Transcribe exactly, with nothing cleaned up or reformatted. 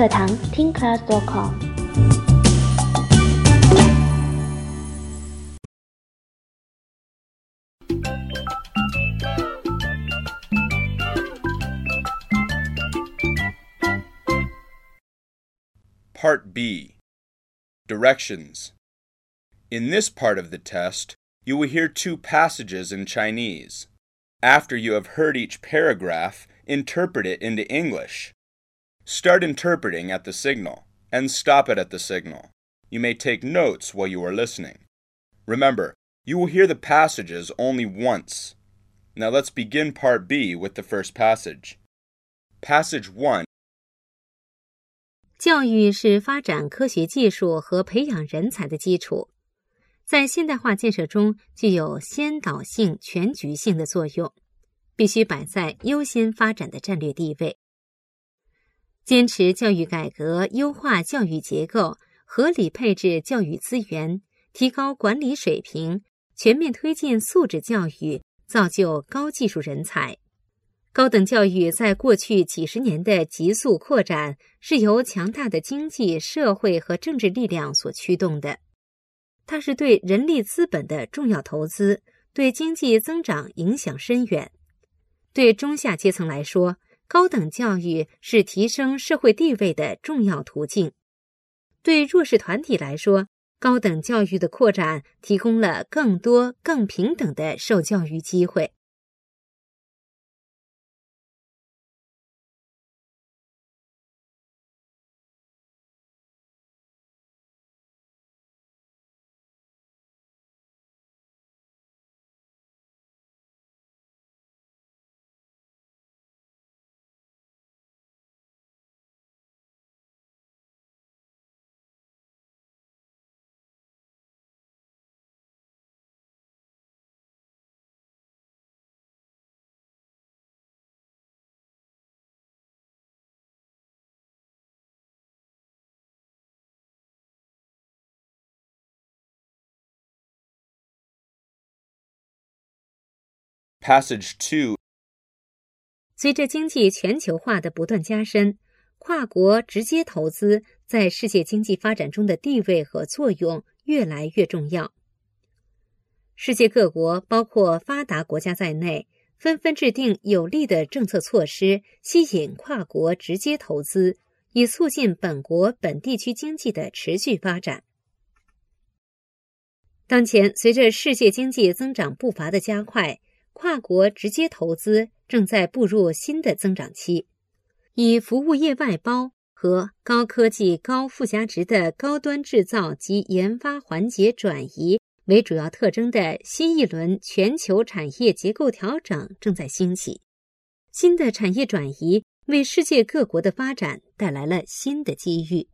课堂 听 class dot com。 Part B. Directions. In this part of the test, you will hear two passages in Chinese. After you have heard each paragraph, interpret it into English. Start interpreting at the signal, and stop it at the signal. You may take notes while you are listening. Remember, you will hear the passages only once. Now let's begin Part B with the first passage. Passage one. 教育是发展科学技术和培养人才的基础，在现代化建设中具有先导性、全局性的作用，必须摆在优先发展的战略地位。坚持教育改革，优化教育结构，合理配置教育资源，提高管理水平，全面推进素质教育，造就高技术人才。高等教育在过去几十年的急速扩展，是由强大的经济、社会和政治力量所驱动的。它是对人力资本的重要投资，对经济增长影响深远。对中下阶层来说，高等教育是提升社会地位的重要途径。对弱势团体来说，高等教育的扩展提供了更多、更平等的受教育机会。 Passage two. 随着经济全球化的不断加深，跨国直接投资在世界经济发展中的地位和作用越来越重要。世界各国，包括发达国家在内，纷纷制定有力的政策措施，吸引跨国直接投资，以促进本国本地区经济的持续发展。当前，随着世界经济增长步伐的加快，跨国直接投资正在步入新的增长期，以服务业外包和高科技、高附加值的高端制造及研发环节转移为主要特征的新一轮全球产业结构调整正在兴起。新的产业转移为世界各国的发展带来了新的机遇。